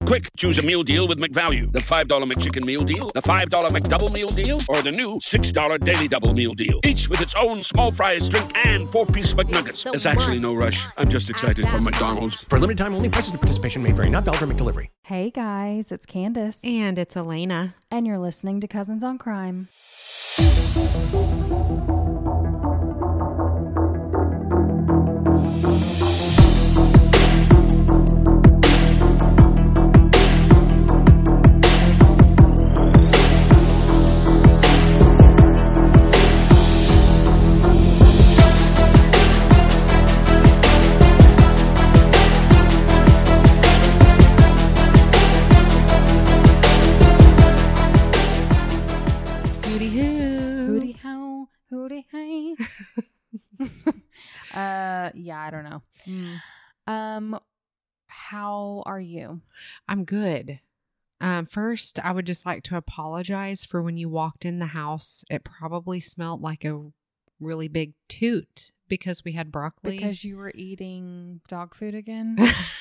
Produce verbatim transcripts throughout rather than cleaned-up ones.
Quick, choose a meal deal with McValue. The five dollar McChicken meal deal, the five dollar McDouble meal deal, or the new six dollar Daily Double meal deal. Each with its own small fries, drink, and four-piece McNuggets. So There's actually no rush. I'm just excited for McDonald's. For limited time only, prices and participation may vary. Not valid for McDelivery. Hey guys, it's Candace. And it's Elena. And you're listening to Cousins on Crime. uh yeah I don't know. mm. Um how are you? I'm good. Um first, I would just like to apologize for when you walked in the house. It probably smelled like a really big toot because we had broccoli. Because you were eating dog food again.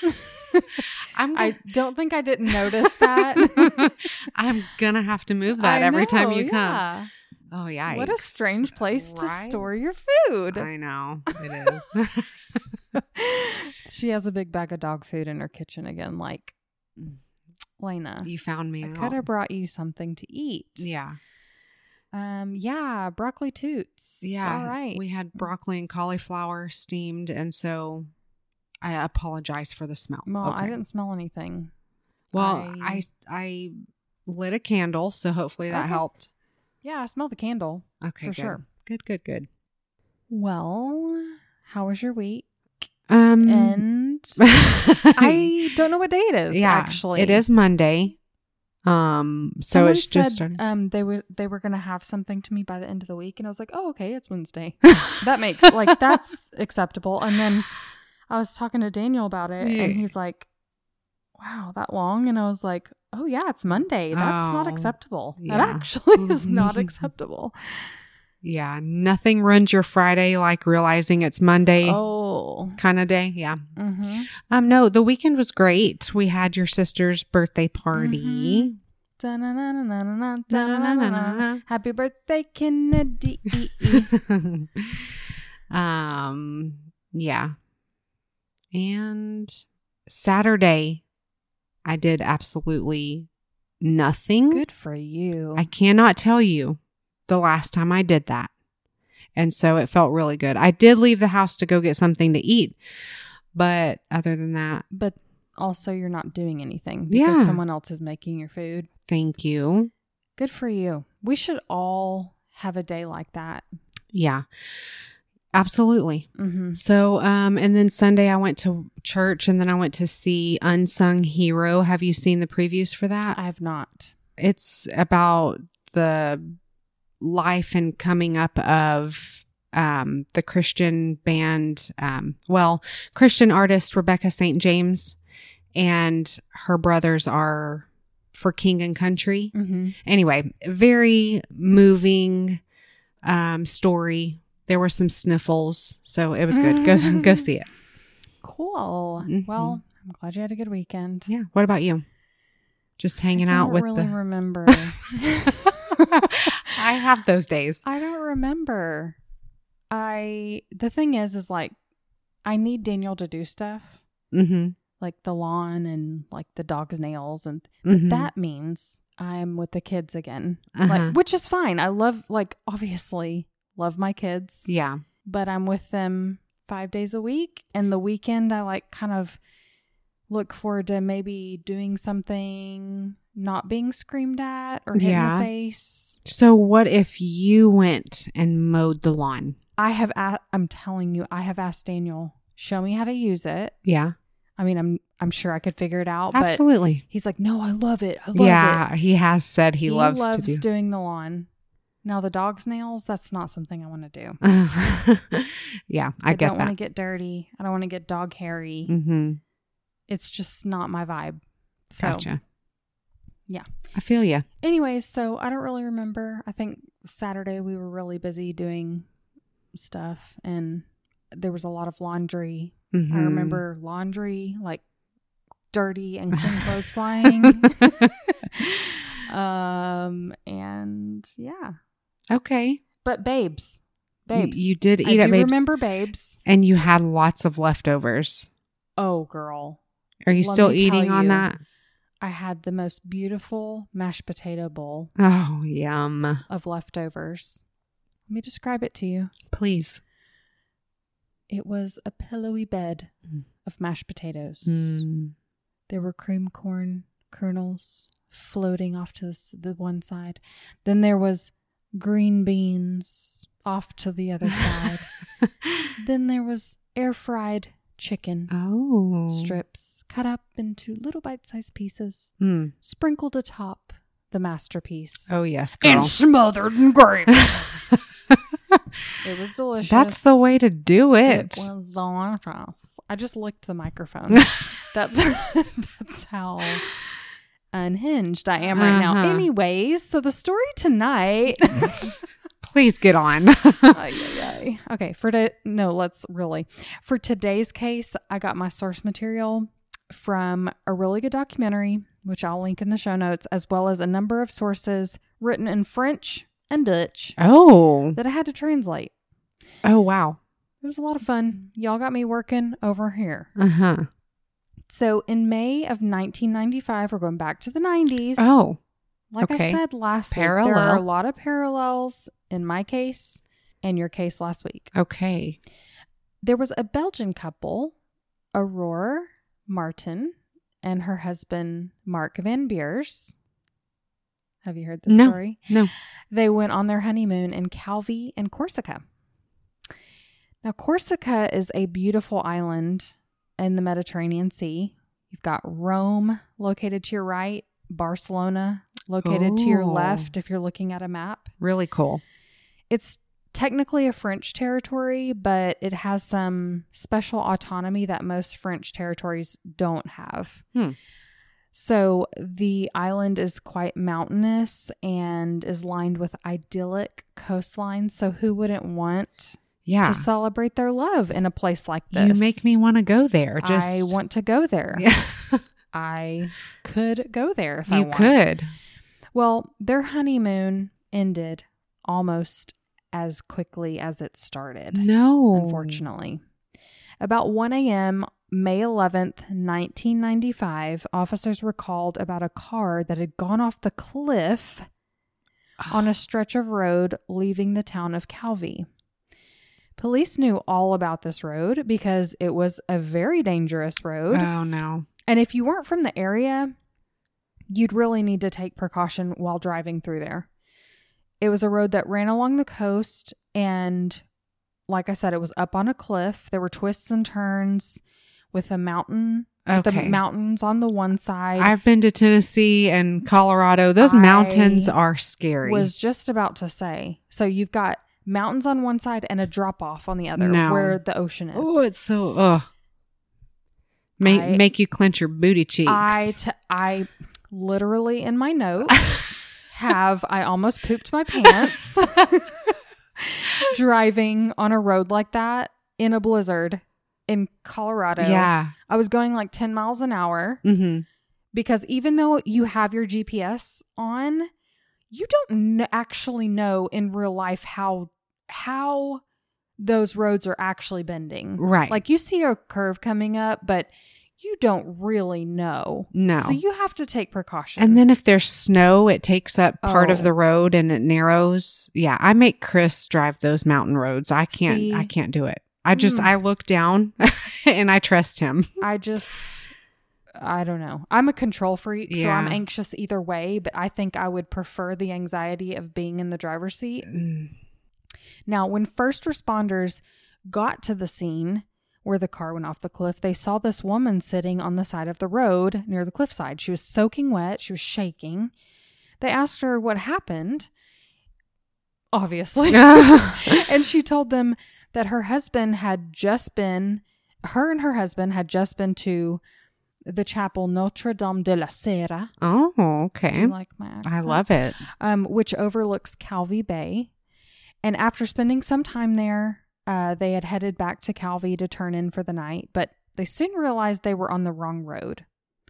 I'm gonna, I don't think I didn't notice that. I'm gonna have to move that I every know, time you yeah. come. Oh, yeah. What a strange place to Right? store your food. I know. It is. She has a big bag of dog food in her kitchen again. Like, Lena, You found me I out. could have brought you something to eat. Yeah. Um. Yeah. Broccoli toots. Yeah. All right. We had broccoli and cauliflower steamed. And so I apologize for the smell. Well, Okay. I didn't smell anything. Well, I- I, I lit a candle. So hopefully that Okay. helped. Yeah, I smell the candle. Okay. For good. sure. Good, good, good. Well, how was your week? Um, And I don't know what day it is. yeah, actually, it is Monday. Um, so Someone it's just said, started. um they were they were gonna have something to me by the end of the week, and I was like, oh, okay, it's Wednesday. That makes like that's acceptable. And then I was talking to Daniel about it, Yeah. and he's like, wow, that long? And I was like, oh yeah, it's Monday. That's not Oh, acceptable. yeah. That actually is not acceptable. Yeah, nothing runs your Friday like realizing it's Monday Oh. kind of day. Yeah. Mm-hmm. Um, no, the weekend was great. We had your sister's birthday party. Da-na-na-na-na-na, da-na-na-na-na. Happy birthday, Kennedy. um, yeah. And Saturday, I did absolutely nothing. Good for you. I cannot tell you the last time I did that. And so it felt really good. I did leave the house to go get something to eat. But other than that, But also you're not doing anything because Yeah. someone else is making your food. thank you. Good for you. We should all have a day like that. Yeah, absolutely. Mm-hmm. So, um, and then Sunday I went to church and then I went to see Unsung Hero. Have you seen the previews for that? I have not. It's about the life and coming up of um, the Christian band, um, well, Christian artist Rebecca Saint James, and her brothers are for King and Country. Mm-hmm. Anyway, very moving um, story. There were some sniffles, so it was good. Go go see it. Cool. Mhm. Well, I'm glad you had a good weekend. Yeah. What about you? Just hanging I out don't with really the. remember. I have those days. I don't remember. I the thing is is like I need Daniel to do stuff Mm-hmm. like the lawn and like the dog's nails, and Mhm. that means I'm with the kids again. Uh-huh. Like, which is fine. I love, like, obviously love my kids, Yeah. but I'm with them five days a week. And the weekend, I like kind of look forward to maybe doing something, not being screamed at or hit Yeah. in the face. So what if you went and mowed the lawn? I have, a- I'm telling you, I have asked Daniel, show me how to use it. Yeah. I mean, I'm, I'm sure I could figure it out, but Absolutely. he's like, no, I love it. I love it. Yeah. He has said he, loves, to do. doing the lawn. Now the dog's nails, that's not something I want to do. Yeah. I, I, get don't want that. to get dirty. I don't want to get dog hairy. Mm-hmm. It's just not my vibe. So, Gotcha. yeah. I feel you. Anyways, so I don't really remember. I think Saturday we were really busy doing stuff, and there was a lot of laundry. Mm-hmm. I remember laundry, like dirty and clean clothes flying. um, and yeah. Okay. But Babes. Babes. You, you did eat I at do Babes. remember Babes. And you had lots of leftovers. Oh, girl. Are you Let still me tell eating on you, that? I had the most beautiful mashed potato bowl Oh, yum. of leftovers. Let me describe it to you. Please. It was a pillowy bed Mm. of mashed potatoes. Mm. There were cream corn kernels floating off to the, the one side. Then there was green beans off to the other side. Then there was air fried chicken Oh. strips cut up into little bite-sized pieces, Mm. sprinkled atop the masterpiece. Oh, yes, girl. And smothered in gravy. It was delicious. That's the way to do it. It was delicious. I just licked the microphone. That's that's how unhinged I am right now. Uh-huh. Anyways, so the story tonight. Please get on. Ay, ay, ay. Okay, for the no, let's really for today's case, I got my source material from a really good documentary, which I'll link in the show notes, as well as a number of sources written in French and Dutch Oh. that I had to translate. Oh, wow. It was a lot of fun. Y'all got me working over here. Uh-huh. So in May of nineteen ninety-five, we're going back to the nineties. Oh. Like okay. I said last week, there Parallel. are a lot of parallels in my case and your case last week. Okay. There was a Belgian couple, Aurore Martin and her husband, Mark Van Beers. Have you heard this No. story? No. They went on their honeymoon in Calvi and Corsica. Now, Corsica is a beautiful island in the Mediterranean Sea. You've got Rome located to your right, Barcelona located to your Oh. left if you're looking at a map. Really cool. It's technically a French territory, but it has some special autonomy that most French territories don't have. Hmm. So the island is quite mountainous and is lined with idyllic coastlines. So who wouldn't want Yeah. to celebrate their love in a place like this? You make me want to go there. Just I want to go there. Yeah. I could go there if I You want. could. Well, their honeymoon ended almost as quickly as it started. No. Unfortunately. About one a.m., May eleventh, nineteen ninety-five, officers were called about a car that had gone off the cliff on a stretch of road leaving the town of Calvi. Police knew all about this road because it was a very dangerous road. Oh, no. And if you weren't from the area, you'd really need to take precaution while driving through there. It was a road that ran along the coast, and like I said, it was up on a cliff. There were twists and turns with a mountain, with the Okay. mountains on the one side. I've been to Tennessee and Colorado. Those I mountains are scary. was just about to say. So you've got mountains on one side and a drop off on the other No. where the ocean is. Oh, it's so, ugh. Make, I- make you clench your booty cheeks. I, t- I literally in my notes have, I almost pooped my pants driving on a road like that in a blizzard in Colorado. Yeah. I was going like ten miles an hour Mm-hmm. because even though you have your G P S on, you don't kn- actually know in real life how, how those roads are actually bending. Right. Like you see a curve coming up, but you don't really know. No. So you have to take precaution. And then if there's snow, it takes up part Oh. of the road and it narrows. Yeah, I make Chris drive those mountain roads. I can't See? I can't do it. I just Mm. I look down and I trust him. I just, I don't know. I'm a control freak, so I'm Yeah. anxious either way, but I think I would prefer the anxiety of being in the driver's seat. Mm. Now, when first responders got to the scene where the car went off the cliff, they saw this woman sitting on the side of the road near the cliffside. She was soaking wet. She was shaking. They asked her what happened, obviously. And she told them that her husband had just been, her and her husband had just been to the chapel Notre Dame de la Serra. Oh, Do okay. you like my accent? I love it. Um, which overlooks Calvi Bay. And after spending some time there, uh, they had headed back to Calvi to turn in for the night, but they soon realized they were on the wrong road.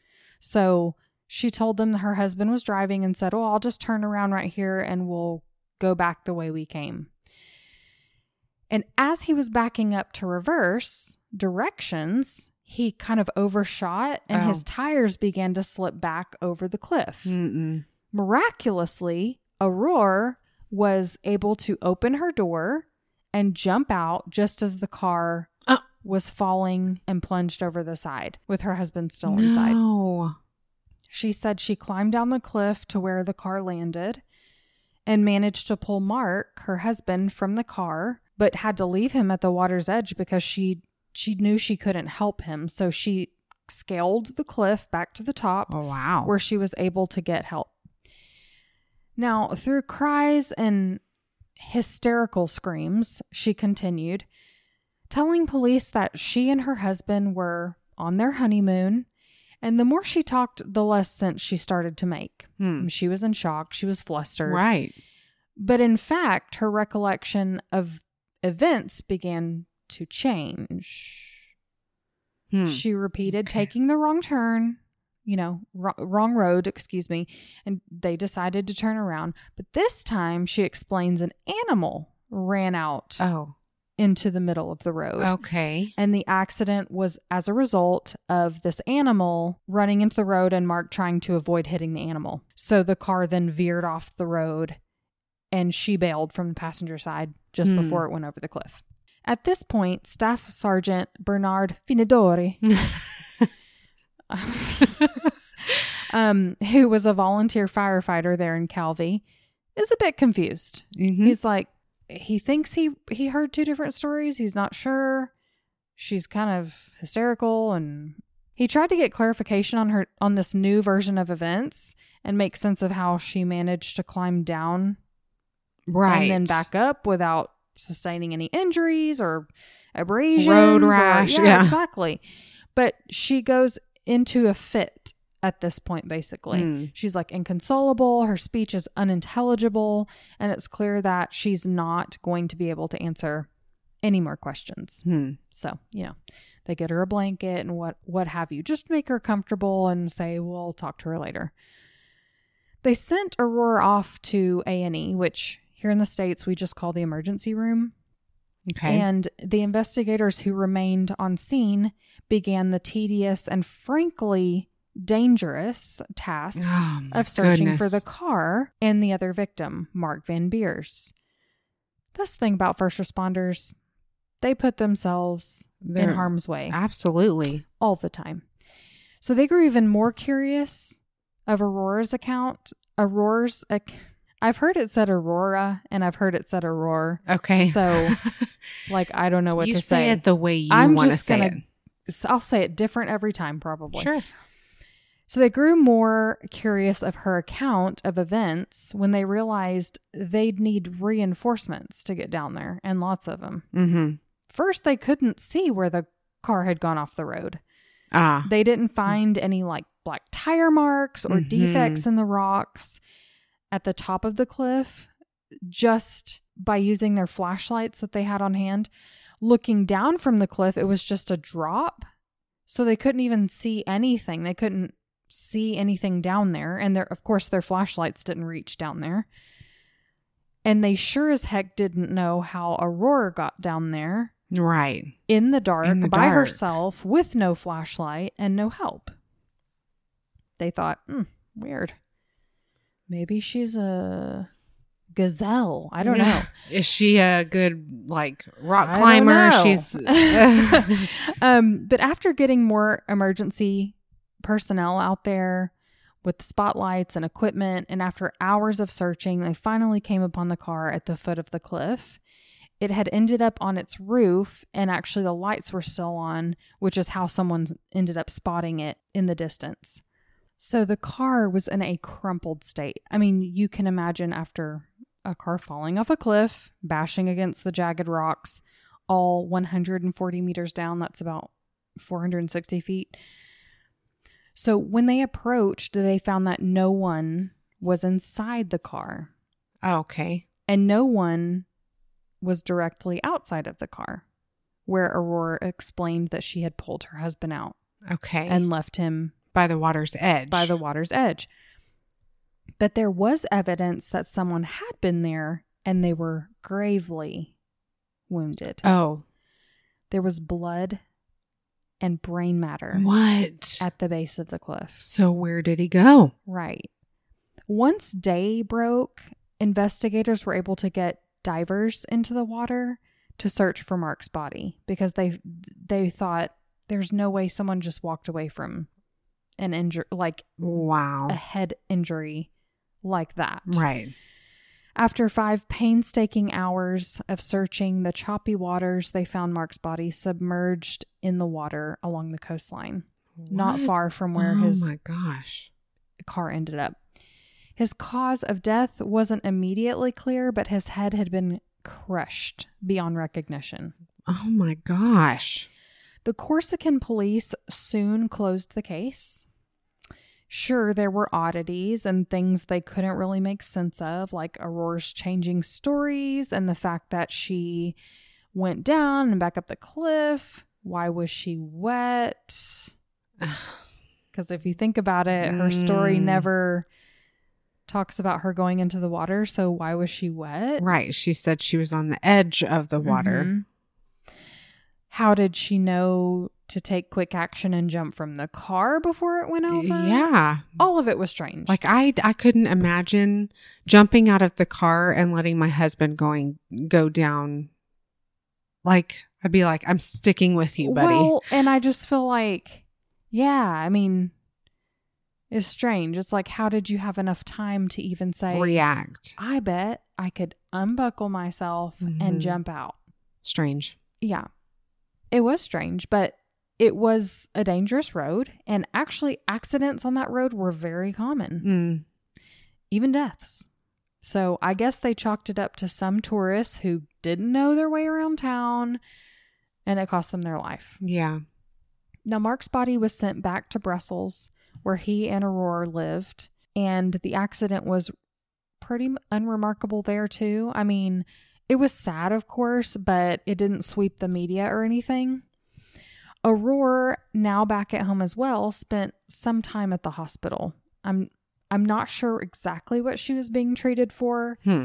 So she told them that her husband was driving and said, oh, I'll just turn around right here and we'll go back the way we came. And as he was backing up to reverse directions, he kind of overshot and Oh. his tires began to slip back over the cliff. Mm-mm. Miraculously, Aurora was able to open her door and jump out just as the car Uh. was falling and plunged over the side with her husband still inside. No. She said she climbed down the cliff to where the car landed and managed to pull Mark, her husband, from the car, but had to leave him at the water's edge because she she knew she couldn't help him. So she scaled the cliff back to the top Oh, wow. where she was able to get help. Now, through cries and hysterical screams, she continued, telling police that she and her husband were on their honeymoon. And the more she talked, the less sense she started to make. Hmm. She was in shock. She was flustered. Right. But in fact, her recollection of events began to change. Hmm. She repeated Okay. taking the wrong turn, you know, wrong, wrong road, excuse me, and they decided to turn around. But this time, she explains an animal ran out Oh, into the middle of the road. okay. And the accident was as a result of this animal running into the road and Mark trying to avoid hitting the animal. So the car then veered off the road and she bailed from the passenger side just Hmm. before it went over the cliff. At this point, Staff Sergeant Bernard Finidori, um, who was a volunteer firefighter there in Calvi, is a bit confused. Mhm. He's like, he thinks he, he heard two different stories. He's not sure. She's kind of hysterical, and he tried to get clarification on her on this new version of events and make sense of how she managed to climb down Right. and then back up without sustaining any injuries or abrasions. Road or- rash, yeah, yeah. exactly. But she goes into a fit at this point, basically. Mm. She's like inconsolable. Her speech is unintelligible. And it's clear that she's not going to be able to answer any more questions. Hmm. So, you know, they get her a blanket and what, what have you. Just make her comfortable and say, we'll talk to her later. They sent Aurora off to A and E, which here in the States, we just call the emergency room. Okay. And the investigators who remained on scene began the tedious and frankly dangerous task Oh, my of searching goodness. for the car and the other victim, Mark Van Beers. That's the thing about first responders. They put themselves They're- in harm's way Absolutely. all the time. So they grew even more curious of Aurora's account. Aurora's, ac- I've heard it said Aurora and I've heard it said Aurora. Okay. So, like, I don't know what you to say say. it the way you I'm want to just say gonna, it. I'll say it different every time, probably. Sure. So they grew more curious of her account of events when they realized they'd need reinforcements to get down there, and lots of them. Mm-hmm. First, they couldn't see where the car had gone off the road. Ah. They didn't find any like black tire marks or Mhm. defects in the rocks at the top of the cliff. Just by using their flashlights that they had on hand, looking down from the cliff, it was just a drop. So they couldn't even see anything. They couldn't see anything down there. And their, of course, their flashlights didn't reach down there. And they sure as heck didn't know how Aurora got down there Right. in the dark, In the by dark. herself with no flashlight and no help. They thought, hmm, weird. Maybe she's a gazelle. I don't know. Is she a good like rock I don't climber? know. She's um, but after getting more emergency personnel out there with the spotlights and equipment, and after hours of searching, they finally came upon the car at the foot of the cliff. It had ended up on its roof, and actually the lights were still on, which is how someone ended up spotting it in the distance. So the car was in a crumpled state. I mean, you can imagine after a car falling off a cliff, bashing against the jagged rocks, all one hundred forty meters down, that's about four hundred sixty feet. So when they approached, they found that no one was inside the car, okay. and no one was directly outside of the car, where Aurora explained that she had pulled her husband out Okay. and left him By the water's edge. By the water's edge. But there was evidence that someone had been there and they were gravely wounded. Oh. There was blood and brain matter. What? At the base of the cliff. So where did he go? Right. Once day broke, investigators were able to get divers into the water to search for Mark's body because they they thought there's no way someone just walked away from an injury, like wow, a head injury like that. Right. After five painstaking hours of searching the choppy waters, they found Mark's body submerged in the water along the coastline, what? Not far from where oh his my gosh. car ended up. His cause of death wasn't immediately clear, but his head had been crushed beyond recognition. Oh my gosh. The Corsican police soon closed the case. Sure, there were oddities and things they couldn't really make sense of, like Aurore's changing stories and the fact that she went down and back up the cliff. Why was she wet? Because if you think about it, her story Mm. never talks about her going into the water, so why was she wet? Right. She said she was on the edge of the water. Mm-hmm. How did she know to take quick action and jump from the car before it went over? Yeah. All of it was strange. Like I, I couldn't imagine jumping out of the car and letting my husband going go down. Like I'd be like, I'm sticking with you, buddy. Well, and I just feel like, yeah, I mean, it's strange. It's like, how did you have enough time to even say, react? I bet I could unbuckle myself Mm-hmm. and jump out. Strange. Yeah, it was strange, but it was a dangerous road. And actually, accidents on that road were very common, Mm. even deaths. So I guess they chalked it up to some tourists who didn't know their way around town, and it cost them their life. Yeah. Now, Mark's body was sent back to Brussels, where he and Aurore lived, and the accident was pretty unremarkable there, too. I mean, it was sad, of course, but it didn't sweep the media or anything. Aurore, now back at home as well, spent some time at the hospital. I'm I'm not sure exactly what she was being treated for, Hmm.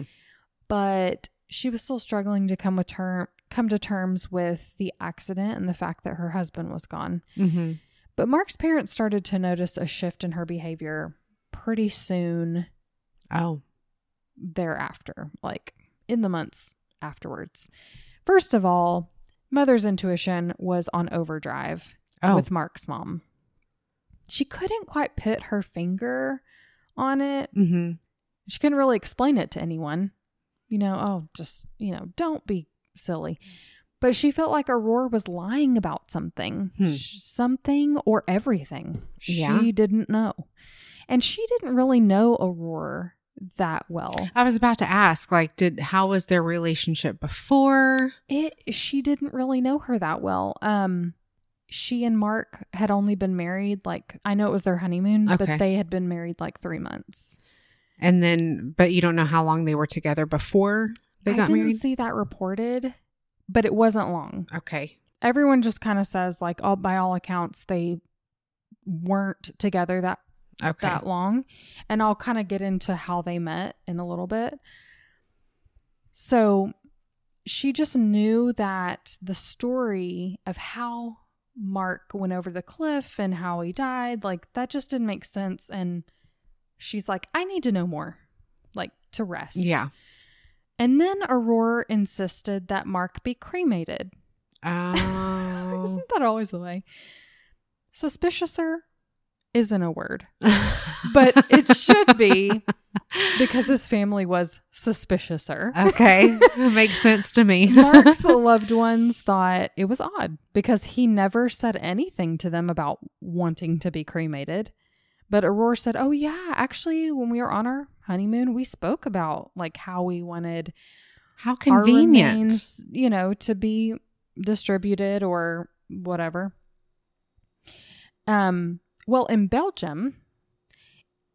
but she was still struggling to come with term come to terms with the accident and the fact that her husband was gone. Mm-hmm. But Mark's parents started to notice a shift in her behavior pretty soon Oh. thereafter, like in the months afterwards. First of all, Mother's intuition was on overdrive Oh. with Mark's mom. She couldn't quite put her finger on it. Mm-hmm. She couldn't really explain it to anyone. You know, oh, just, you know, don't be silly. But she felt like Aurore was lying about something. Hmm. Sh- Something or everything. Yeah. She didn't know. And she didn't really know Aurore that well. I was about to ask, like, did how was their relationship before? It she didn't really know her that well. Um she and Mark had only been married, like, I know it was their honeymoon, Okay. but they had been married like three months. And then, but you don't know how long they were together before they I got didn't married? see that reported, but it wasn't long. Okay. Everyone just kind of says, like, all by all accounts, they weren't together that Okay. that long. And I'll kind of get into how they met in a little bit. So she just knew that the story of how Mark went over the cliff and how he died, like, that just didn't make sense. And she's like, I need to know more, like, to rest. Yeah. And then Aurore insisted that Mark be cremated. Oh. Isn't that always the way? Suspiciouser isn't a word, but it should be, because his family was suspiciouser. Okay. Makes sense to me. Mark's loved ones thought it was odd because he never said anything to them about wanting to be cremated. But Aurore said, oh yeah, actually, when we were on our honeymoon, we spoke about, like, how we wanted How our convenient. remains, you know, to be distributed or whatever. Um, well, in Belgium,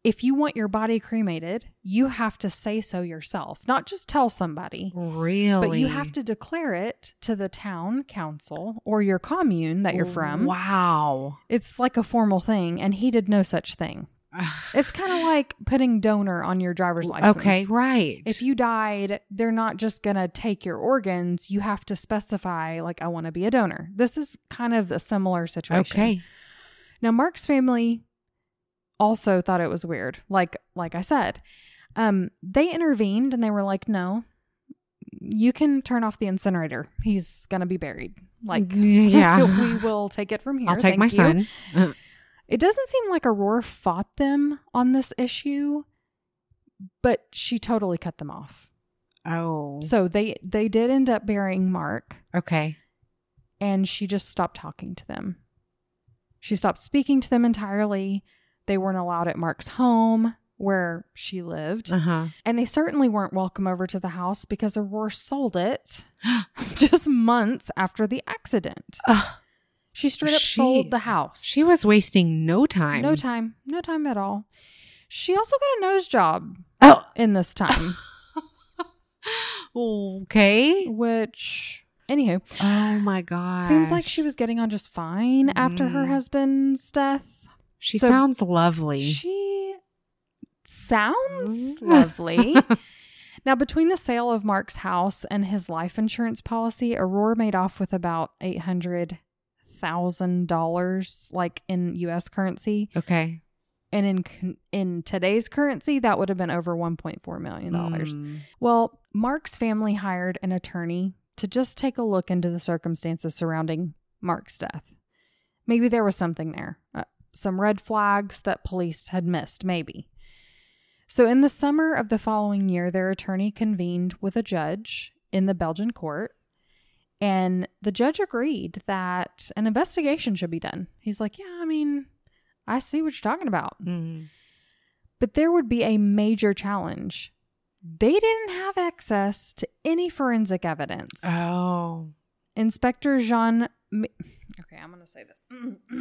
if you want your body cremated, you have to say so yourself, not just tell somebody. Really? But you have to declare it to the town council or your commune that you're from. Wow. It's like a formal thing, and he did no such thing. It's kind of like putting donor on your driver's license. Okay, right. If you died, they're not just going to take your organs. You have to specify, like, I want to be a donor. This is kind of a similar situation. Okay. Now, Mark's family also thought it was weird. Like, like I said, um, they intervened and they were like, no, you can turn off the incinerator. He's going to be buried. Like, yeah, we will take it from here. I'll take Thank my you. son. Uh, It doesn't seem like Aurora fought them on this issue, but she totally cut them off. oh. So they, they did end up burying Mark, Okay. and she just stopped talking to them. She stopped speaking to them entirely. They weren't allowed at Mark's home where she lived. Uh-huh. And they certainly weren't welcome over to the house because Aurora sold it just months after the accident. Uh, She straight up She- sold the house. she was wasting no time. No time. No time at all. She also got a nose job Oh. in this time, Okay. which, anywho, Oh my God. seems like she was getting on just fine after her Mm. husband's death. she so sounds lovely. She sounds Mm. lovely. Now, between the sale of Mark's house and his life insurance policy, Aurora made off with about eight hundred thousand dollars, like in U S currency. Okay. And in con- in today's currency, that would have been over one point four million dollars. Mm. Well, Mark's family hired an attorney to just take a look into the circumstances surrounding Mark's death. Maybe there was something there. Uh, some red flags that police had missed, maybe. So in the summer of the following year, their attorney convened with a judge in the Belgian court, and the judge agreed that an investigation should be done. He's like, yeah, I mean, I see what you're talking about. Mm. But there would be a major challenge. They didn't have access to any forensic evidence. Oh. Inspector Jean... Okay, I'm going to say this.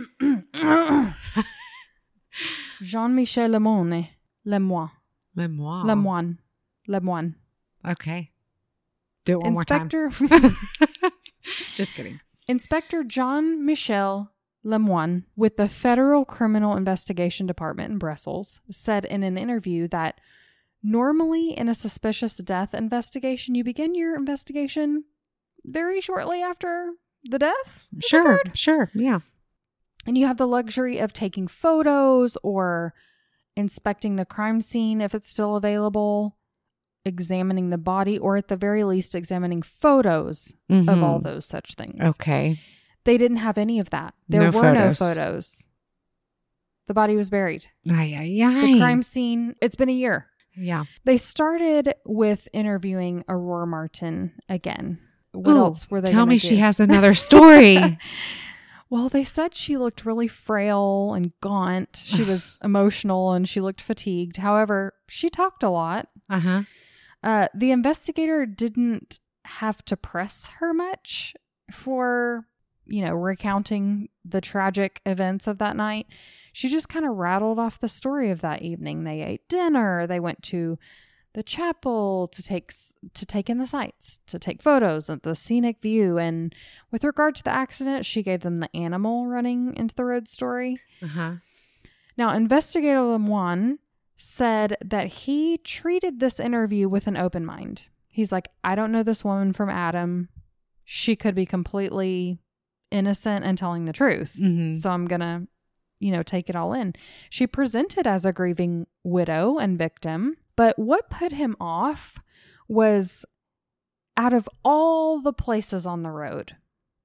Jean-Michel Lemoine. Lemoine. Lemoine. Lemoine. Lemoine. Okay. Do it one Inspector... more time. Just kidding. Inspector John Michel Lemoine with the Federal Criminal Investigation Department in Brussels said in an interview that normally in a suspicious death investigation, you begin your investigation very shortly after the death. Sure. occurred. Sure. Yeah. And you have the luxury of taking photos or inspecting the crime scene if it's still available, examining the body, or at the very least examining photos Mhm. of all those such things. Okay. They didn't have any of that. There No were no photos. photos. The body was buried. Ay, ay, ay. The crime scene, it's been a year. Yeah. They started with interviewing Aurora Martin again. What Ooh, else were they Tell gonna me do? she has another story. Well, they said she looked really frail and gaunt. She was emotional and she looked fatigued. However, she talked a lot. Uh-huh. Uh, the investigator didn't have to press her much for, you know, recounting the tragic events of that night. She just kind of rattled off the story of that evening. They ate dinner. They went to the chapel to take to take in the sights, to take photos of the scenic view. And with regard to the accident, she gave them the animal running into the road story. Uh-huh. Now, Investigator Lemoine said that he treated this interview with an open mind. He's like, I don't know this woman from Adam. She could be completely innocent and telling the truth. Mm-hmm. So I'm going to, you know, take it all in. She presented as a grieving widow and victim. But what put him off was, out of all the places on the road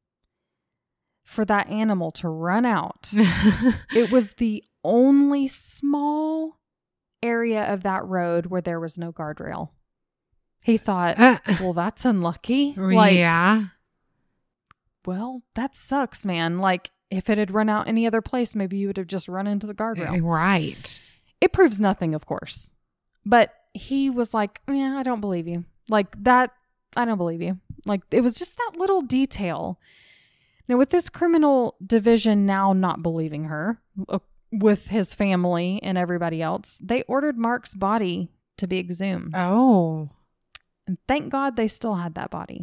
for that animal to run out, it was the only small area of that road where there was no guardrail. He thought, Uh, well, that's unlucky. Like, yeah. well, that sucks, man. Like, if it had run out any other place, maybe you would have just run into the guardrail. Right. It proves nothing, of course. But he was like, yeah, I don't believe you. Like that, I don't believe you. Like, it was just that little detail. Now, with this criminal division now not believing her, with his family and everybody else, they ordered Mark's body to be exhumed. Oh. And thank God they still had that body.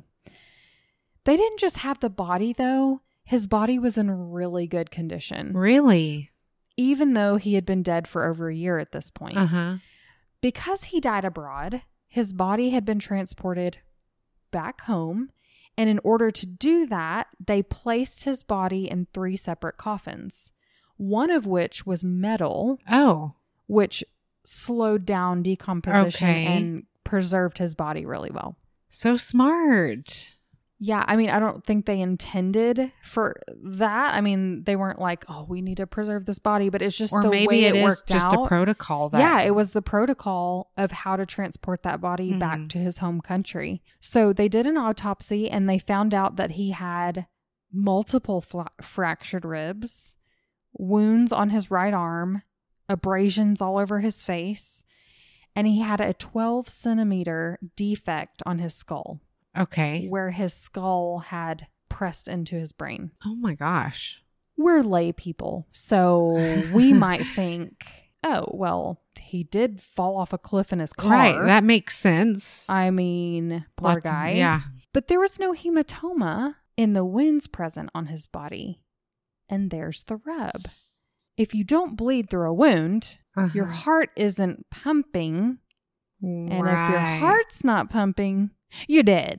They didn't just have the body, though. His body was in really good condition. Really? Even though he had been dead for over a year at this point. Uh-huh. Because he died abroad, his body had been transported back home. And in order to do that, they placed his body in three separate coffins. One of which was metal. Oh. Which slowed down decomposition Okay. and preserved his body really well. So smart. Yeah, I mean, I don't think they intended for that. I mean, they weren't like, oh, we need to preserve this body, but it's just Or the maybe way it it is worked just out. a protocol that. Yeah, it was the protocol of how to transport that body Mhm. back to his home country. So they did an autopsy and they found out that he had multiple fla- fractured ribs, wounds on his right arm, abrasions all over his face, and he had a twelve centimeter defect on his skull. Okay. Where his skull had pressed into his brain. Oh my gosh. We're lay people, so we might think, oh, well, he did fall off a cliff in his car. Right. That makes sense. I mean, poor Lots of- guy. yeah. But there was no hematoma in the wounds present on his body. And there's the rub. If you don't bleed through a wound, Uh-huh. your heart isn't pumping. And if your Right. heart's not pumping, you're dead,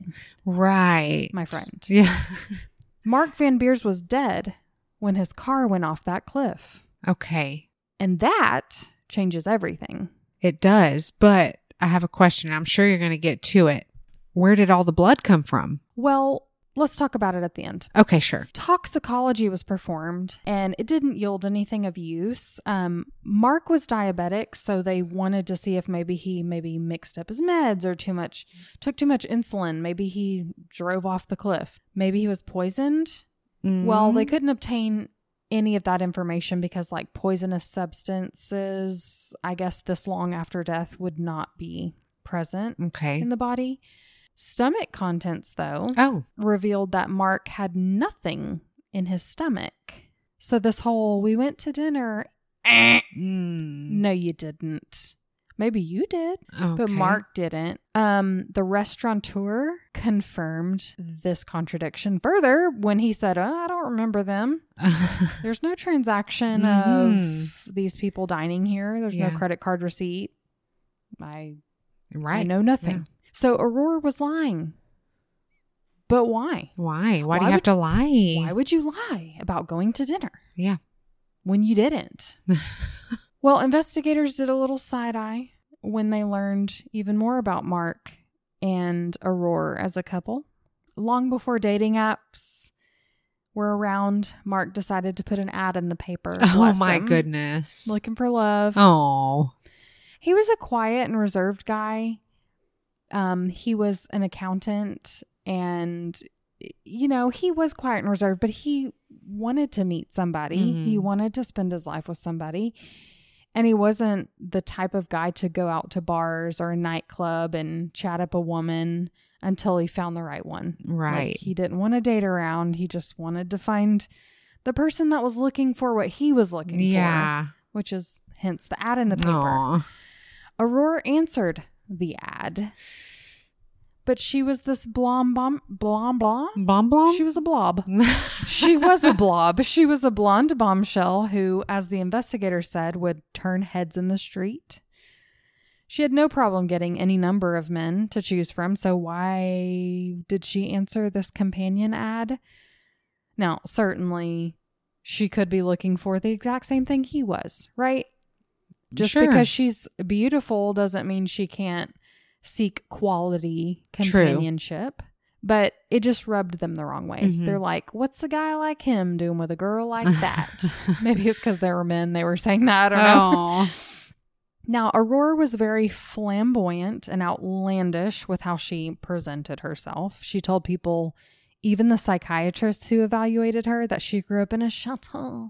Right. my friend. Yeah. Mark Van Beers was dead when his car went off that cliff. Okay. And that changes everything. It does. But I have a question. I'm sure you're going to get to it. Where did all the blood come from? Well, let's talk about it at the end. Okay, sure. Toxicology was performed and it didn't yield anything of use. Um, Mark was diabetic, so they wanted to see if maybe he maybe mixed up his meds or too much, took too much insulin. Maybe he drove off the cliff. Maybe he was poisoned. Well, they couldn't obtain any of that information because like poisonous substances, I guess this long after death would not be present Okay. in the body. Stomach contents, though, Oh. revealed that Mark had nothing in his stomach. So this whole, we went to dinner. eh, Mm. No, you didn't. Maybe you did, but Okay. Mark didn't. Um, the restaurateur confirmed this contradiction further when he said, oh, I don't remember them. There's no transaction Mhm. of these people dining here. There's Yeah. no credit card receipt. I Right. I know nothing. Yeah. So Aurora was lying. But why? Why? Why, Why do you have would- to lie? Why would you lie about going to dinner Yeah. when you didn't? Well, investigators did a little side eye when they learned even more about Mark and Aurora as a couple. Long before dating apps were around, Mark decided to put an ad in the paper. Oh Bless my him. goodness. Looking for love. Oh. He was a quiet and reserved guy. Um, he was an accountant and, you know, he was quiet and reserved, but he wanted to meet somebody. Mhm. He wanted to spend his life with somebody. And he wasn't the type of guy to go out to bars or a nightclub and chat up a woman until he found the right one. Right. Like, he didn't want to date around. He just wanted to find the person that was looking for what he was looking Yeah. for, which is hence the ad in the paper. Aw. Aurora answered the ad, but she was this blom bomb blom blom. Bomb bomb? She was a blob. She was a blob. She was a blonde bombshell who, as the investigator said, would turn heads in the street. She had no problem getting any number of men to choose from, so why did she answer this companion ad? Now, certainly, she could be looking for the exact same thing he was, right? Just Sure. because she's beautiful doesn't mean she can't seek quality True. companionship. But it just rubbed them the wrong way. Mhm. They're like, what's a guy like him doing with a girl like that? Maybe it's because they were men. They were saying that. I don't know. Oh. Now, Aurora was very flamboyant and outlandish with how she presented herself. She told people, even the psychiatrists who evaluated her, that she grew up in a chateau.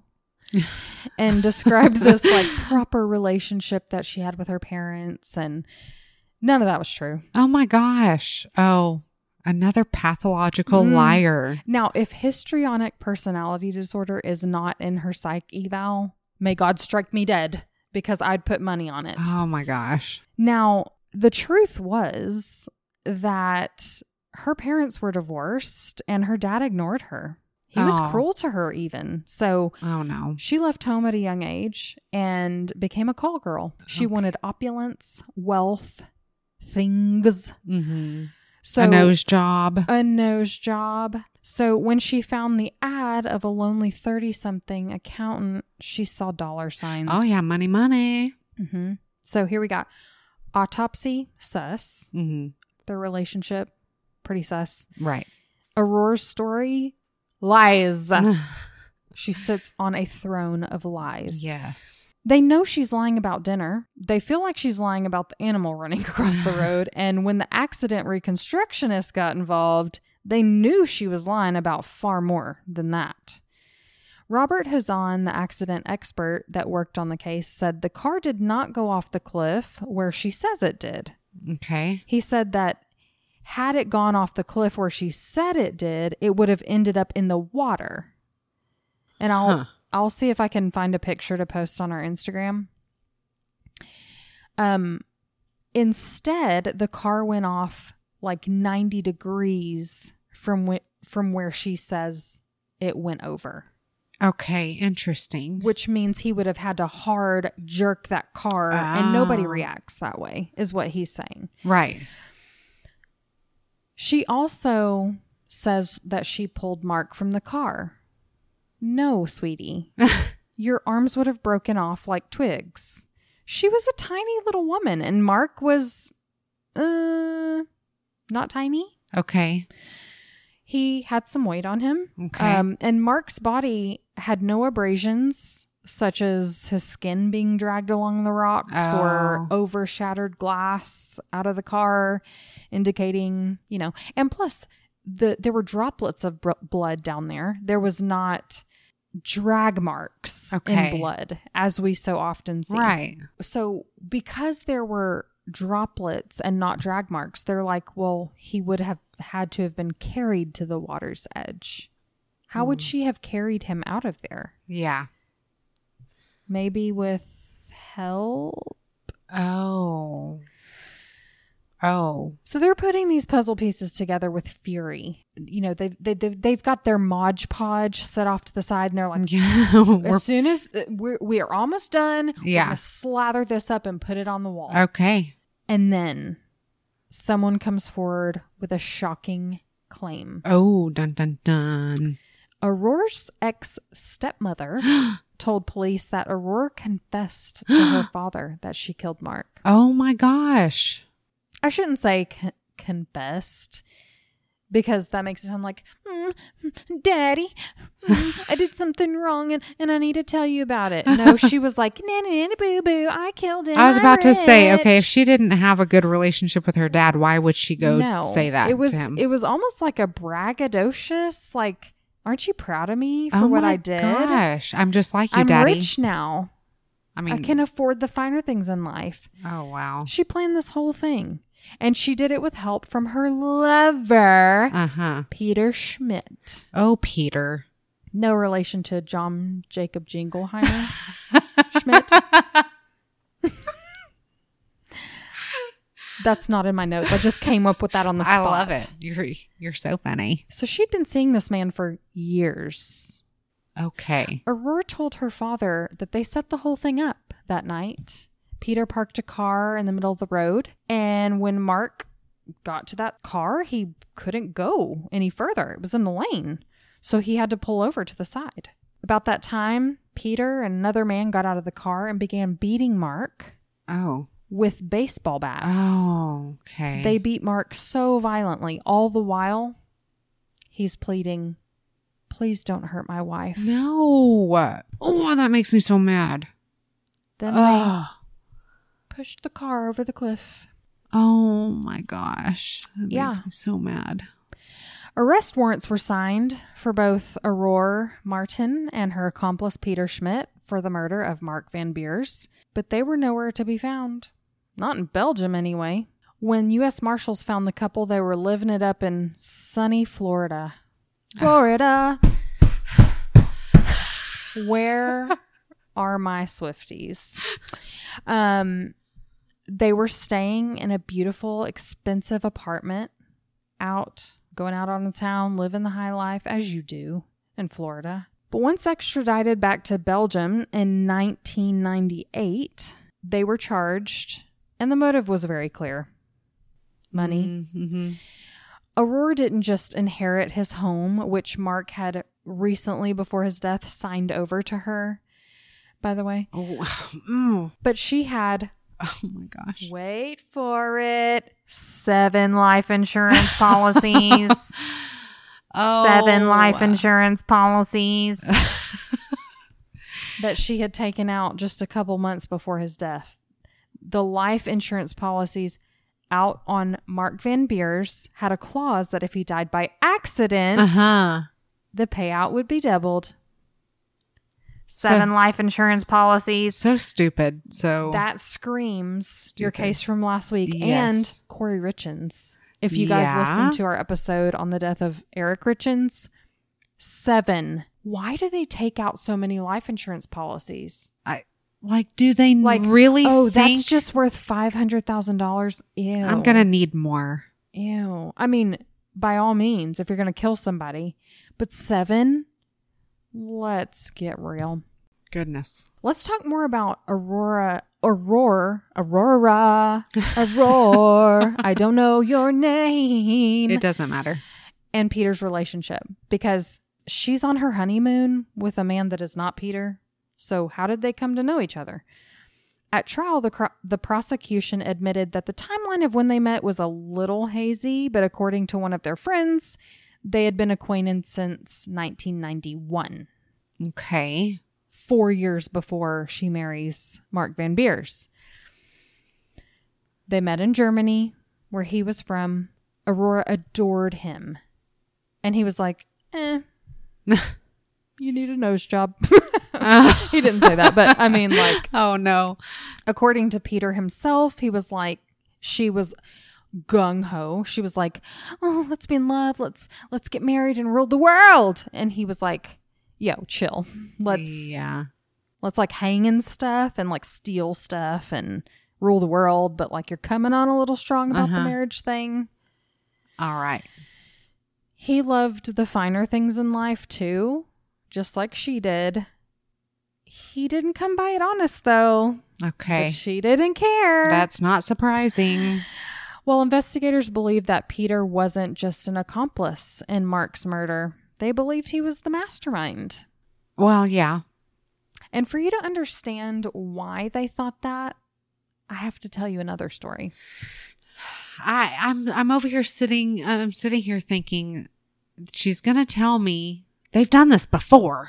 And described this like proper relationship that she had with her parents, and none of that was true. Oh my gosh. Oh, another pathological Mm. liar. Now, if histrionic personality disorder is not in her psych eval, May God strike me dead, because I'd put money on it. Oh my gosh. Now, the truth was that her parents were divorced and her dad ignored her. He was Oh. cruel to her even. So Oh no. she left home at a young age and became a call girl. She Okay. wanted opulence, wealth, things. Mm-hmm. So A nose job. a nose job. So when she found the ad of a lonely thirty-something accountant, she saw dollar signs. Oh yeah, money, money. hmm So here we got autopsy, sus. Mm-hmm. Their relationship, pretty sus. Right. Aurora's story, lies. She sits on a throne of lies. Yes. They know she's lying about dinner. They feel like she's lying about the animal running across the road. And when the accident reconstructionist got involved, they knew she was lying about far more than that. Robert Hazan, the accident expert that worked on the case, said the car did not go off the cliff where she says it did. Okay. He said that had it gone off the cliff where she said it did, it would have ended up in the water. And I'll Huh. I'll see if I can find a picture to post on our Instagram. Um, instead, the car went off like ninety degrees from wh- from where she says it went over, Okay. Interesting. which means he would have had to hard jerk that car, and nobody Oh. reacts that way, is what he's saying. Right. She also says that she pulled Mark from the car. No, sweetie. Your arms would have broken off like twigs. She was a tiny little woman, and Mark was, uh, not tiny. Okay. He had some weight on him. Okay. Um, and Mark's body had no abrasions, such as his skin being dragged along the rocks Oh. or over shattered glass out of the car, indicating, you know, and plus the there were droplets of br- blood down there. There was not drag marks Okay. in blood, as we so often see. Right. So because there were droplets and not drag marks, they're like, well, he would have had to have been carried to the water's edge. How would she have carried him out of there? Yeah. Maybe with help? Oh. Oh. So they're putting these puzzle pieces together with fury. You know, they've, they, they've, they've got their Mod Podge set off to the side, and they're like, Yeah. We're- as soon as uh, we're, we are almost done, we're Yeah. going to slather this up and put it on the wall. okay. And then someone comes forward with a shocking claim. Oh, dun dun dun. Aurora's ex-stepmother told police that Aurora confessed to her father that she killed Mark. Oh my gosh. I shouldn't say con- confessed, because that makes it sound like, mm, Daddy, mm, I did something wrong and, and I need to tell you about it. No, she was like, nanny, nanny, boo, boo, I killed him. I was I'm about to say, okay, if rich." she didn't have a good relationship with her dad, why would she go no, say that it was, to him? It was almost like a braggadocious, like, aren't you proud of me for oh what my I did? gosh. I'm just like you, I'm Daddy. rich now. I mean, I can afford the finer things in life. oh, wow. She planned this whole thing. And she did it with help from her lover, Uh-huh. Peter Schmidt. Oh, Peter. No relation to John Jacob Jingleheimer Schmidt. That's not in my notes. I just came up with that on the I spot. love it. You're you're so funny. So she'd been seeing this man for years. Okay. Aurora told her father that they set the whole thing up that night. Peter parked a car in the middle of the road, and when Mark got to that car, he couldn't go any further. It was in the lane, so he had to pull over to the side. About that time, Peter and another man got out of the car and began beating Mark Oh. with baseball bats. Oh, okay. They beat Mark so violently. All the while, he's pleading, please don't hurt my wife. No. Oh, that makes me so mad. Then they Oh. pushed the car over the cliff. Oh my gosh. That Yeah. makes me so mad. Arrest warrants were signed for both Aurora Martin and her accomplice Peter Schmidt for the murder of Mark Van Beers, but they were nowhere to be found. Not in Belgium, anyway. When U S Marshals found the couple, they were living it up in sunny Florida. Florida! Where are my Swifties. Um, they were staying in a beautiful, expensive apartment out, going out on the town, living the high life as you do in Florida. But once extradited back to Belgium in nineteen ninety-eight, they were charged, and the motive was very clear. Money. Mm-hmm. Aurora didn't just inherit his home, which Mark had recently, before his death, signed over to her, by the way. Oh, mm. But she had, Oh my gosh. wait for it, seven life insurance policies. Oh. Seven life insurance policies that she had taken out just a couple months before his death. The life insurance policies out on Mark Van Beers had a clause that if he died by accident, Uh-huh. the payout would be doubled. Seven So- life insurance policies. So stupid. So That screams your Stupid. case from last week. Yes. And Corey Richins. If you guys Yeah. listened to our episode on the death of Eric Richins, seven. Why do they take out so many life insurance policies? I like. Do they Like, really? oh, think that's just worth five hundred thousand dollars? Ew. I'm gonna need more. Ew. I mean, by all means, if you're going to kill somebody. But seven? Let's get real. Goodness. Let's talk more about Aurora, Aurora, Aurora, Aurora. I don't know your name. It doesn't matter. And Peter's relationship, because she's on her honeymoon with a man that is not Peter. So how did they come to know each other? At trial, the cro- the prosecution admitted that the timeline of when they met was a little hazy, but according to one of their friends, they had been acquainted since nineteen ninety-one. Okay. Four years before she marries Mark Van Beers. They met in Germany, where he was from. Aurora adored him. And he was like, eh, you need a nose job. He didn't say that, but I mean, like, Oh no. according to Peter himself, he was like, she was gung-ho. She was like, oh, let's be in love. Let's, let's get married and rule the world. And he was like, yo, chill. Let's, Yeah. let's like hang and stuff and like steal stuff and rule the world. But like, you're coming on a little strong about the Uh-huh. marriage thing. All right. He loved the finer things in life too, just like she did. He didn't come by it honest though. Okay. But she didn't care. That's not surprising. Well, investigators believe that Peter wasn't just an accomplice in Mark's murder. They believed he was the mastermind. Well, yeah. And for you to understand why they thought that, I have to tell you another story. I, I'm I'm over here sitting. I'm sitting here thinking, she's gonna tell me they've done this before.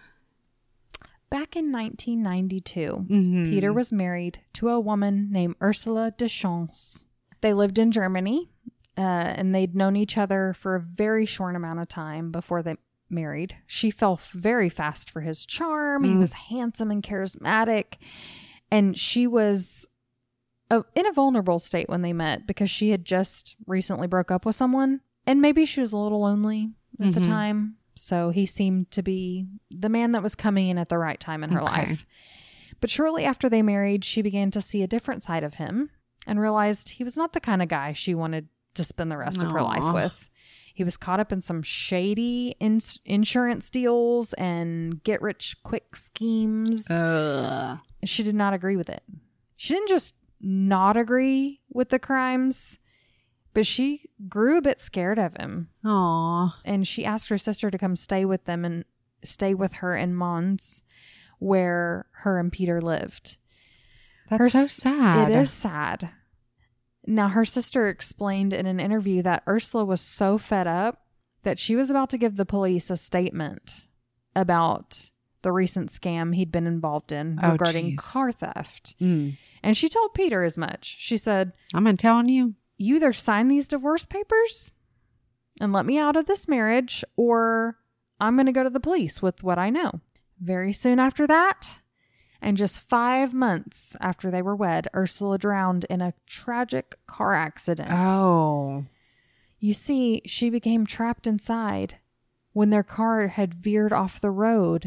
Back in nineteen ninety-two, Mm-hmm. Peter was married to a woman named Ursula Deschamps. They lived in Germany, uh, and they'd known each other for a very short amount of time before they married. She fell f- very fast for his charm. He Mm. was handsome and charismatic, and she was a, in a vulnerable state when they met because she had just recently broke up with someone, and maybe she was a little lonely at the Mhm. time. So he seemed to be the man that was coming in at the right time in her Okay. life. But shortly after they married, she began to see a different side of him and realized he was not the kind of guy she wanted to spend the rest of her life Aw. with. He was caught up in some shady ins- insurance deals and get-rich-quick schemes. Ugh. She did not agree with it. She didn't just not agree with the crimes, but she grew a bit scared of him. Aw. And she asked her sister to come stay with them and stay with her in Mons, where her and Peter lived. That's Her so s- sad. It is sad. Now, her sister explained in an interview that Ursula was so fed up that she was about to give the police a statement about the recent scam he'd been involved in Oh, regarding geez. car theft. Mm. And she told Peter as much. She said, I'm not telling you. you either sign these divorce papers and let me out of this marriage, or I'm going to go to the police with what I know. Very soon after that, and just five months after they were wed, Ursula drowned in a tragic car accident. Oh. You see, she became trapped inside when their car had veered off the road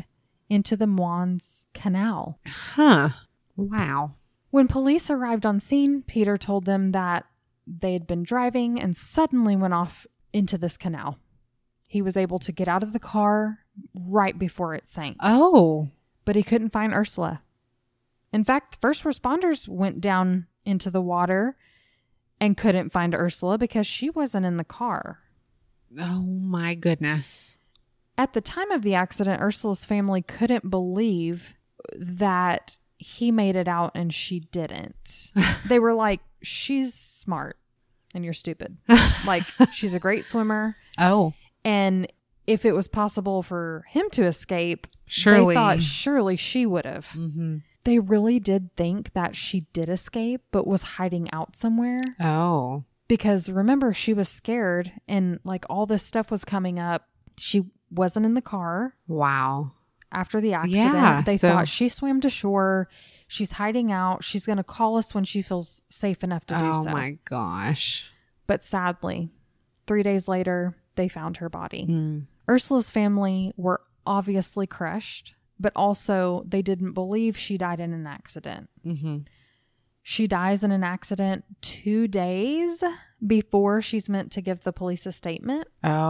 into the Mons Canal. Huh. Wow. When police arrived on scene, Peter told them that they had been driving and suddenly went off into this canal. He was able to get out of the car right before it sank. Oh. But he couldn't find Ursula. In fact, first responders went down into the water and couldn't find Ursula because she wasn't in the car. Oh my goodness. At the time of the accident, Ursula's family couldn't believe that he made it out and she didn't. They were like, she's smart and you're stupid. Like, she's a great swimmer. Oh. And if it was possible for him to escape, surely. They thought surely she would have. Mm-hmm. They really did think that she did escape, but was hiding out somewhere. Oh. Because remember, she was scared and like all this stuff was coming up. She wasn't in the car. Wow. After the accident, yeah, they so- thought she swam to shore. She's hiding out. She's going to call us when she feels safe enough to do oh so. Oh my gosh. But sadly, three days later, they found her body. Mm. Ursula's family were obviously crushed, but also they didn't believe she died in an accident. Mm-hmm. She dies in an accident two days before she's meant to give the police a statement.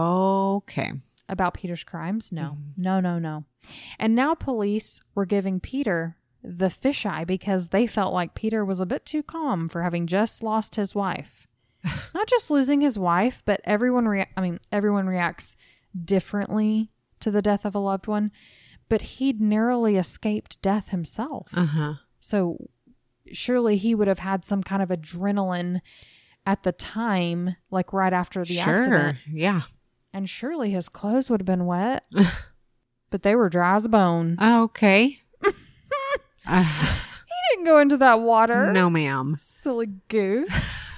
Okay. About Peter's crimes? No, Mm-hmm. no, no, no. And now police were giving Peter the fisheye because they felt like Peter was a bit too calm for having just lost his wife. Not just losing his wife, but everyone rea- I mean, everyone reacts differently to the death of a loved one, but he'd narrowly escaped death himself. Uh-huh. So surely he would have had some kind of adrenaline at the time, like right after the sure. accident. Yeah. And surely his clothes would have been wet, but they were dry as a bone. Okay. uh, He didn't go into that water. no, ma'am. Silly goose.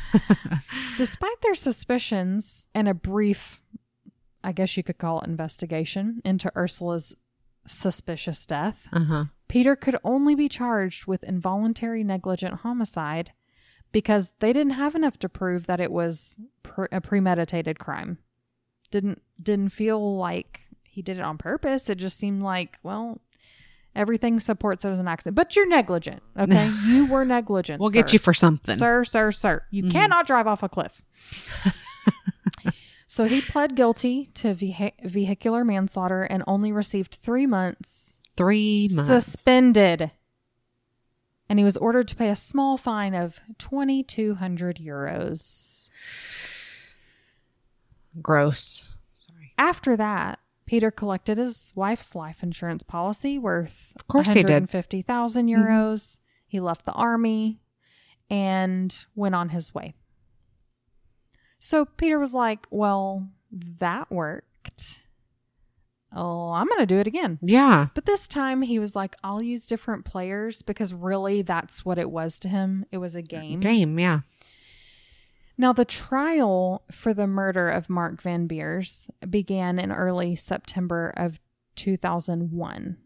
Despite their suspicions and a brief, I guess you could call it investigation into Ursula's suspicious death, Uh-huh. Peter could only be charged with involuntary negligent homicide because they didn't have enough to prove that it was pre- a premeditated crime. Didn't didn't feel like he did it on purpose. It just seemed like, well, everything supports it was an accident. But you're negligent, okay? You were negligent. We'll sir. get you for something. Sir, sir, sir. You Mhm. cannot drive off a cliff. So he pled guilty to vehi- vehicular manslaughter and only received three months Three months. suspended. And he was ordered to pay a small fine of twenty-two hundred euros. Gross. Sorry. After that, Peter collected his wife's life insurance policy worth Of course he did. one hundred fifty thousand euros. Mm-hmm. He left the army and went on his way. So Peter was like, well, that worked. Oh, I'm going to do it again. Yeah. But this time he was like, I'll use different players because really that's what it was to him. It was a game. Game, yeah. Now, the trial for the murder of Mark Van Beers began in early September of two thousand one.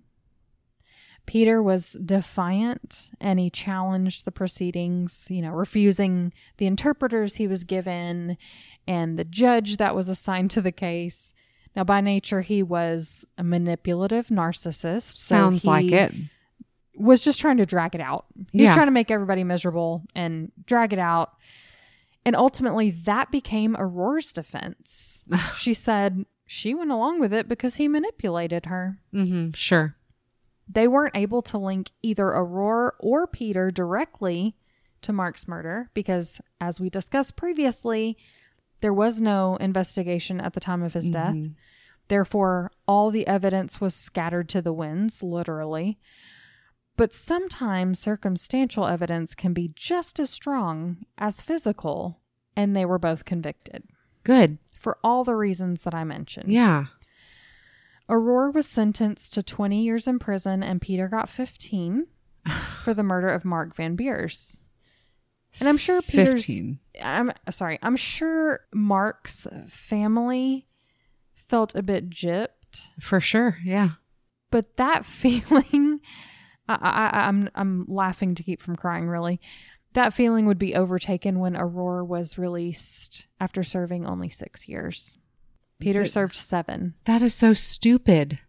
Peter was defiant and he challenged the proceedings, you know, refusing the interpreters he was given and the judge that was assigned to the case. Now, by nature, he was a manipulative narcissist. so Sounds he like it. Was just trying to drag it out. He Yeah. was trying to make everybody miserable and drag it out. And ultimately, that became Aurore's defense. She said she went along with it because he manipulated her. Mm-hmm. Sure. They weren't able to link either Aurore or Peter directly to Mark's murder because, as we discussed previously, there was no investigation at the time of his death. Mhm. Therefore, all the evidence was scattered to the winds, literally. But sometimes circumstantial evidence can be just as strong as physical, and they were both convicted Good. for all the reasons that I mentioned. Yeah. Aurore was sentenced to twenty years in prison, and Peter got fifteen for the murder of Mark Van Beers. And I'm sure Peter's... fifteen. I'm sorry. I'm sure Mark's family felt a bit gypped, For sure. Yeah. but that feeling... I, I, I'm I'm laughing to keep from crying, really. That feeling would be overtaken when Aurore was released after serving only six years. Peter Th- served seven. That is so stupid.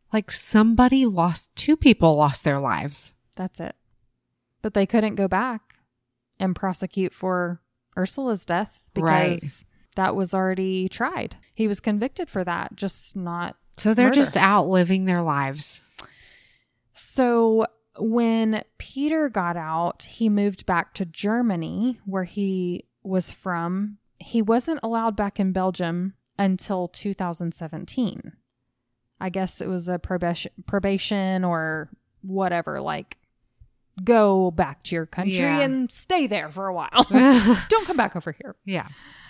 Like somebody lost, two people lost their lives. That's it. But they couldn't go back and prosecute for Ursula's death because Right. that was already tried. He was convicted for that, just not. So they're murder. just out living their lives. So when Peter got out, he moved back to Germany, where he was from. He wasn't allowed back in Belgium until two thousand seventeen. I guess it was a probation, probation or whatever, like go back to your country Yeah. and stay there for a while. Don't come back over here. Yeah.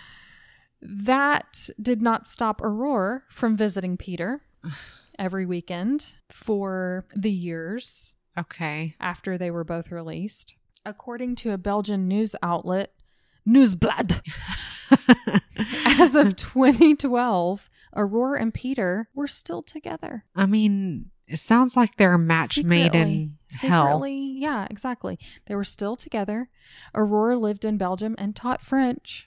That did not stop Aurora from visiting Peter every weekend for the years Okay. after they were both released. According to a Belgian news outlet, Nieuwsblad, as of twenty twelve, Aurora and Peter were still together. I mean, it sounds like they're a match made in hell. Secretly, yeah, exactly. They were still together. Aurora lived in Belgium and taught French.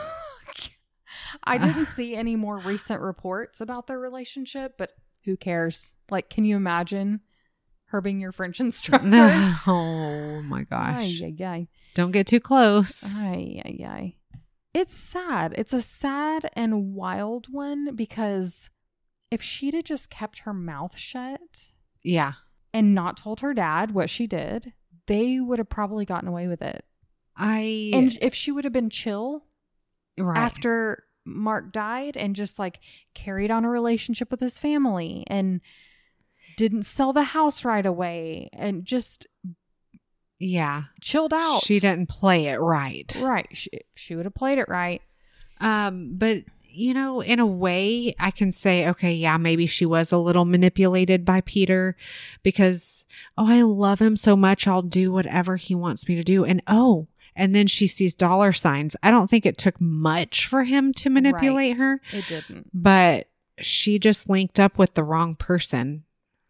I didn't see any more recent reports about their relationship, but who cares? Like, can you imagine her being your French instructor? Oh my gosh. Ay, ay, ay. Don't get too close. Ay, ay, ay. It's sad. It's a sad and wild one because if she'd have just kept her mouth shut Yeah. and not told her dad what she did, they would have probably gotten away with it. I And if she would have been chill right. after Mark died and just like carried on a relationship with his family and didn't sell the house right away and just yeah. chilled out. She didn't play it right. Right. She, she would have played it right. Um, but you know, in a way, I can say, okay, yeah, maybe she was a little manipulated by Peter because, oh, I love him so much. I'll do whatever he wants me to do. And oh, and then she sees dollar signs. I don't think it took much for him to manipulate Right. her, It didn't. but she just linked up with the wrong person.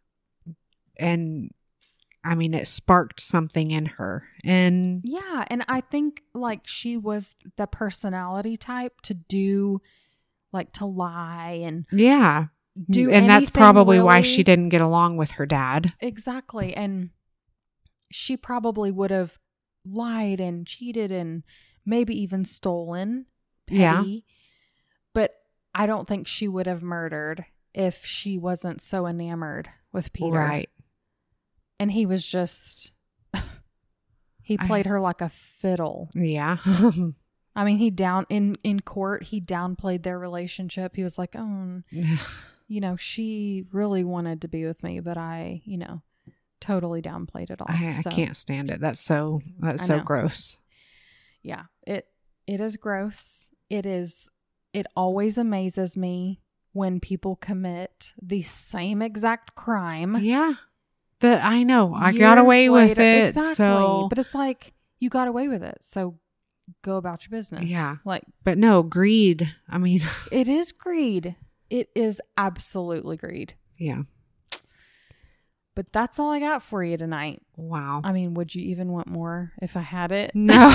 And I mean, it sparked something in her. And Yeah. And I think like she was the personality type to do like to lie and yeah. do and that's anything probably why really- she didn't get along with her dad. Exactly. And she probably would have lied and cheated and maybe even stolen. Yeah. Petty. But I don't think she would have murdered if she wasn't so enamored with Peter. Right. And he was just, he I- played her like a fiddle. Yeah. I mean, he down in, in court, he downplayed their relationship. He was like, oh, you know, she really wanted to be with me, but I, you know, totally downplayed it all. I, I So, can't stand it. That's so that's I so know. gross. Yeah, it it is gross. It is. It always amazes me when people commit the same exact crime. Yeah. The I know. I got years away with later. it. Exactly. So But it's like you got away with it. So go about your business. Yeah. Like but no, greed. I mean, it is greed. It is absolutely greed. yeah. But that's all I got for you tonight. Wow. I mean, would you even want more if I had it? No.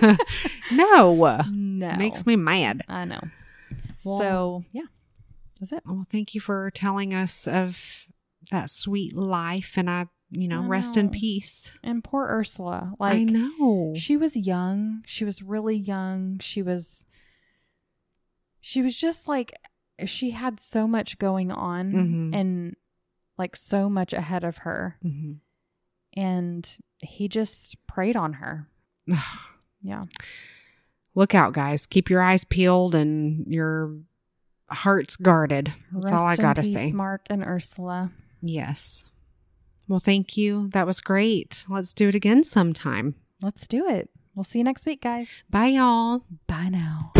no. No. Makes me mad. I know. Well- so, yeah. That's it. Well, thank you for telling us of that sweet life and I, you know, I rest in know. peace. And poor Ursula. Like, I know. she was young. She was really young. She was, she was just like, she had so much going on Mhm. and like so much ahead of her. Mhm. And he just preyed on her. Yeah. Look out, guys. Keep your eyes peeled and your hearts guarded. That's Rest all I in got to peace, say. Mark and Ursula. Yes. Well, thank you. That was great. Let's do it again sometime. Let's do it. We'll see you next week, guys. Bye, y'all. Bye now.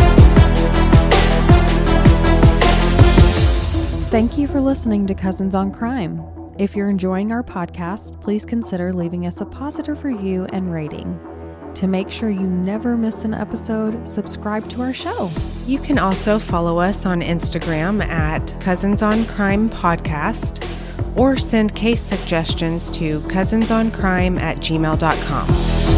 Thank you for listening to Cousins on Crime. If you're enjoying our podcast, please consider leaving us a positive review and rating. To make sure you never miss an episode, subscribe to our show. You can also follow us on Instagram at Cousins on Crime Podcast or send case suggestions to cousinsoncrime at gmail dot com.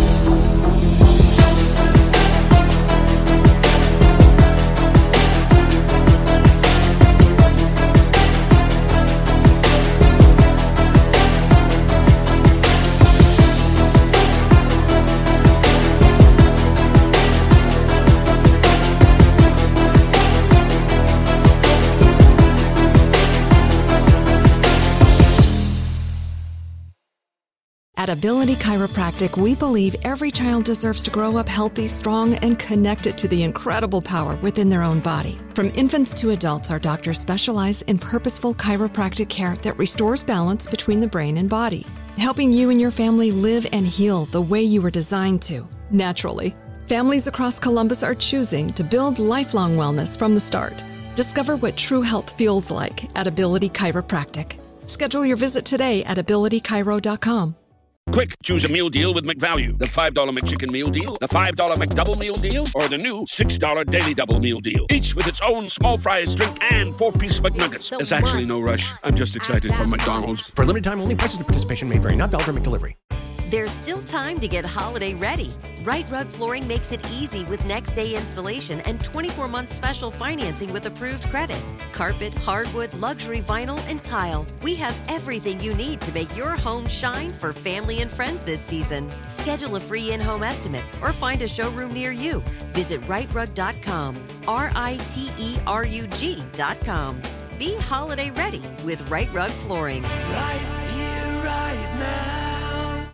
At Ability Chiropractic, we believe every child deserves to grow up healthy, strong, and connected to the incredible power within their own body. From infants to adults, our doctors specialize in purposeful chiropractic care that restores balance between the brain and body, helping you and your family live and heal the way you were designed to, naturally. Families across Columbus are choosing to build lifelong wellness from the start. Discover what true health feels like at Ability Chiropractic. Schedule your visit today at ability chiro dot com. Quick, choose a meal deal with McValue. The five dollar McChicken Meal Deal, the five dollar McDouble Meal Deal, or the new six dollar Daily Double Meal Deal. Each with its own small fries, drink, and four-piece McNuggets. There's actually no rush. I'm just excited for McDonald's. For a limited time only, prices and participation may vary. Not valid for McDelivery. There's still time to get holiday ready. Right Rug Flooring makes it easy with next day installation and twenty-four month special financing with approved credit. Carpet, hardwood, luxury vinyl, and tile. We have everything you need to make your home shine for family and friends this season. Schedule a free in-home estimate or find a showroom near you. Visit right rug dot com, R I T E R U G dot com. Be holiday ready with Right Rug Flooring. Right.